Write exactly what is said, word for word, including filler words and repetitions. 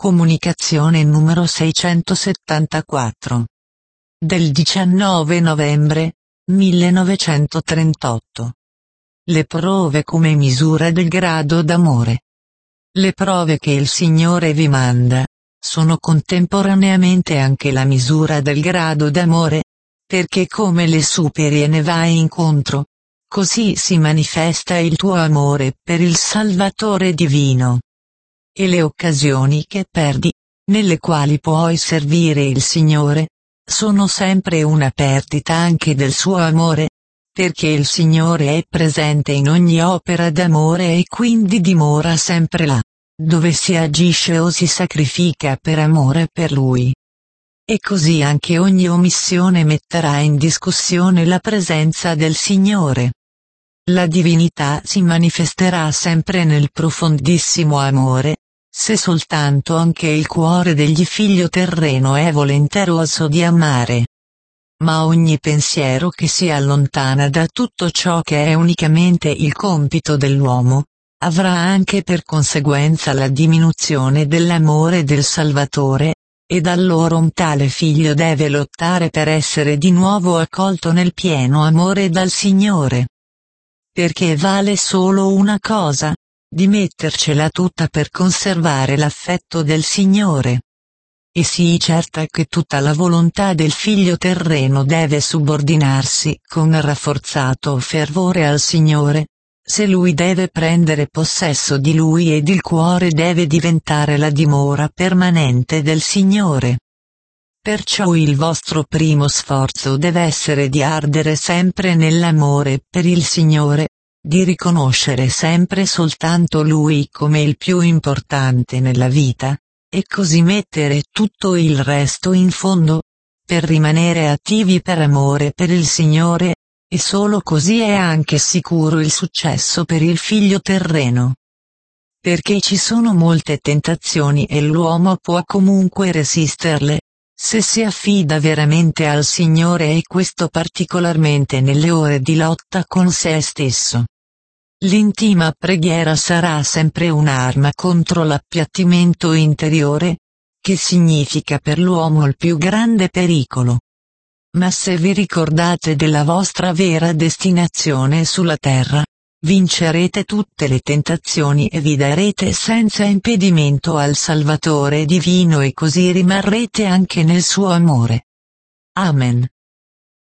Comunicazione numero seicentosettantaquattro. Del diciannove novembre millenovecentotrentotto. Le prove come misura del grado d'amore. Le prove che il Signore vi manda sono contemporaneamente anche la misura del grado d'amore, perché come le superi e ne vai incontro, così si manifesta il tuo amore per il Salvatore divino. E le occasioni che perdi, nelle quali puoi servire il Signore, sono sempre una perdita anche del suo amore, perché il Signore è presente in ogni opera d'amore e quindi dimora sempre là, dove si agisce o si sacrifica per amore per Lui. E così anche ogni omissione metterà in discussione la presenza del Signore. La divinità si manifesterà sempre nel profondissimo amore, se soltanto anche il cuore degli figlio terreno è volenteroso di amare. Ma ogni pensiero che si allontana da tutto ciò che è unicamente il compito dell'uomo, avrà anche per conseguenza la diminuzione dell'amore del Salvatore, ed allora un tale figlio deve lottare per essere di nuovo accolto nel pieno amore dal Signore. Perché vale solo una cosa, di mettercela tutta per conservare l'affetto del Signore. E sii certa che tutta la volontà del figlio terreno deve subordinarsi con rafforzato fervore al Signore, se Lui deve prendere possesso di lui ed il cuore deve diventare la dimora permanente del Signore. Perciò il vostro primo sforzo deve essere di ardere sempre nell'amore per il Signore, di riconoscere sempre soltanto Lui come il più importante nella vita, e così mettere tutto il resto in fondo, per rimanere attivi per amore per il Signore, e solo così è anche sicuro il successo per il figlio terreno. Perché ci sono molte tentazioni e l'uomo può comunque resisterle, se si affida veramente al Signore e questo particolarmente nelle ore di lotta con se stesso. L'intima preghiera sarà sempre un'arma contro l'appiattimento interiore, che significa per l'uomo il più grande pericolo. Ma se vi ricordate della vostra vera destinazione sulla terra, vincerete tutte le tentazioni e vi darete senza impedimento al Salvatore divino e così rimarrete anche nel suo amore. Amen.